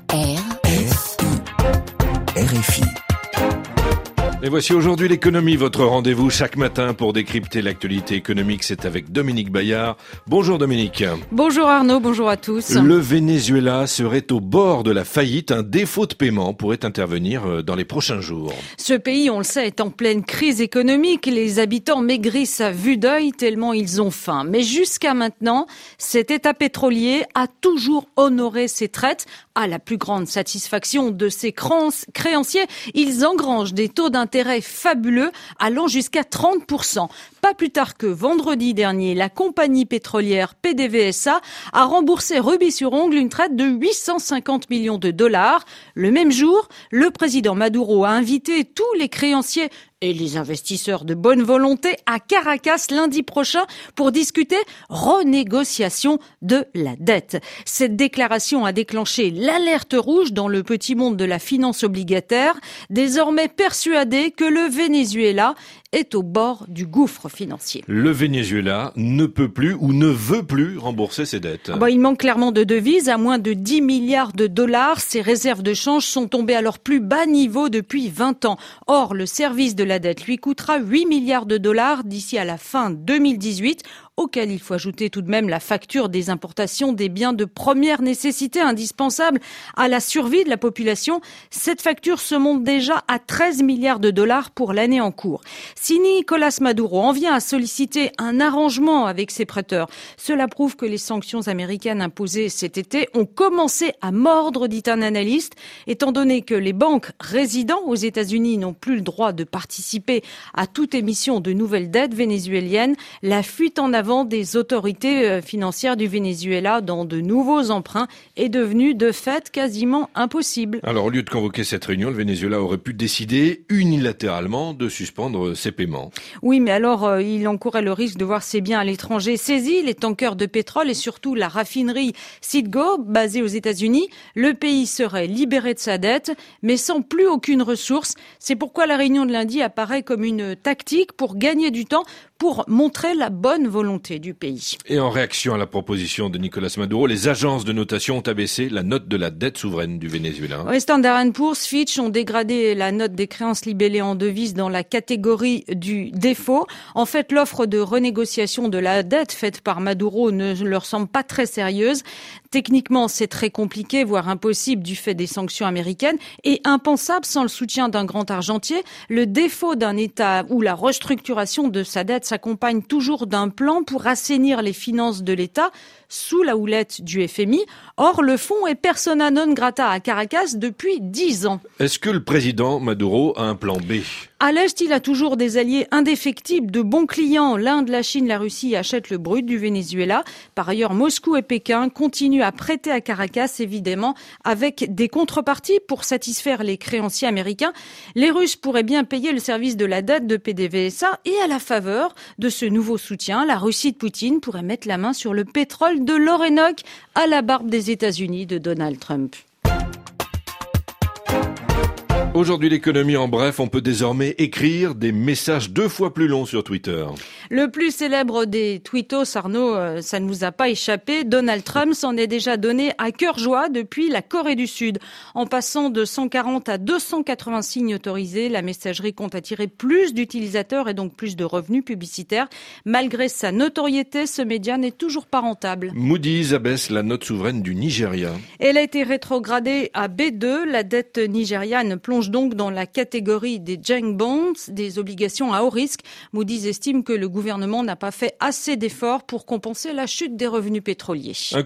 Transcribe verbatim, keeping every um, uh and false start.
R F I. R F I. Et voici aujourd'hui l'économie, votre rendez-vous chaque matin pour décrypter l'actualité économique. C'est avec Dominique Bayard. Bonjour Dominique. Bonjour Arnaud, bonjour à tous. Le Venezuela serait au bord de la faillite. Un défaut de paiement pourrait intervenir dans les prochains jours. Ce pays, on le sait, est en pleine crise économique. Les habitants maigrissent à vue d'œil tellement ils ont faim. Mais jusqu'à maintenant, cet État pétrolier a toujours honoré ses traites. À la plus grande satisfaction de ses créanciers, ils engrangent des taux d'intérêt fabuleux allant jusqu'à trente pour cent. Pas plus tard que vendredi dernier, la compagnie pétrolière P D V S A a remboursé rubis sur ongle une traite de huit cent cinquante millions de dollars. Le même jour, le président Maduro a invité tous les créanciers et les investisseurs de bonne volonté à Caracas lundi prochain pour discuter renégociation de la dette. Cette déclaration a déclenché l'alerte rouge dans le petit monde de la finance obligataire, désormais persuadé que le Venezuela est au bord du gouffre financier. Le Venezuela ne peut plus ou ne veut plus rembourser ses dettes. Ah bah, il manque clairement de devises, à moins de dix milliards de dollars. Ses réserves de change sont tombées à leur plus bas niveau depuis vingt ans. Or, le service de la dette lui coûtera huit milliards de dollars d'ici à la fin deux mille dix-huit, auquel il faut ajouter tout de même la facture des importations des biens de première nécessité indispensables à la survie de la population. Cette facture se monte déjà à treize milliards de dollars pour l'année en cours. Si Nicolás Maduro en vient à solliciter un arrangement avec ses prêteurs, cela prouve que les sanctions américaines imposées cet été ont commencé à mordre, dit un analyste, étant donné que les banques résidant aux États-Unis n'ont plus le droit de participer à toute émission de nouvelles dettes vénézuéliennes. La fuite en avant des autorités financières du Venezuela dans de nouveaux emprunts est devenue de fait quasiment impossible. Alors au lieu de convoquer cette réunion, le Venezuela aurait pu décider unilatéralement de suspendre ses paiements. Oui, mais alors euh, il encourait le risque de voir ses biens à l'étranger saisis, les tankers de pétrole et surtout la raffinerie Citgo basée aux États-Unis. Le pays serait libéré de sa dette, mais sans plus aucune ressource. C'est pourquoi la réunion de lundi apparaît comme une tactique pour gagner du temps, pour montrer la bonne volonté du pays. Et en réaction à la proposition de Nicolás Maduro, les agences de notation ont abaissé la note de la dette souveraine du Venezuela. Oui, Standard and Poor's, Fitch ont dégradé la note des créances libellées en devises dans la catégorie du défaut. En fait, l'offre de renégociation de la dette faite par Maduro ne leur semble pas très sérieuse. Techniquement, c'est très compliqué, voire impossible du fait des sanctions américaines et impensable sans le soutien d'un grand argentier. Le défaut d'un État ou la restructuration de sa dette s'accompagne toujours d'un plan pour assainir les finances de l'État sous la houlette du F M I. Or, le fonds est persona non grata à Caracas depuis dix ans. Est-ce que le président Maduro a un plan B ? À l'Est, il a toujours des alliés indéfectibles, de bons clients. L'Inde, la Chine, la Russie achètent le brut du Venezuela. Par ailleurs, Moscou et Pékin continuent à prêter à Caracas, évidemment, avec des contreparties pour satisfaire les créanciers américains. Les Russes pourraient bien payer le service de la dette de P D V S A et à la faveur de ce nouveau soutien, la Russie de Poutine pourrait mettre la main sur le pétrole de l'Orénoque à la barbe des États-Unis de Donald Trump. Aujourd'hui, l'économie en bref, on peut désormais écrire des messages deux fois plus longs sur Twitter. Le plus célèbre des tweetos, Arnaud, euh, ça ne vous a pas échappé. Donald Trump s'en est déjà donné à cœur joie depuis la Corée du Sud. En passant de cent quarante à deux cent quatre-vingts signes autorisés, la messagerie compte attirer plus d'utilisateurs et donc plus de revenus publicitaires. Malgré sa notoriété, ce média n'est toujours pas rentable. Moody's abaisse la note souveraine du Nigeria. Elle a été rétrogradée à B deux. La dette nigériane plonge donc dans la catégorie des junk bonds, des obligations à haut risque. Moody's estime que le gouvernement n'a pas fait assez d'efforts pour compenser la chute des revenus pétroliers.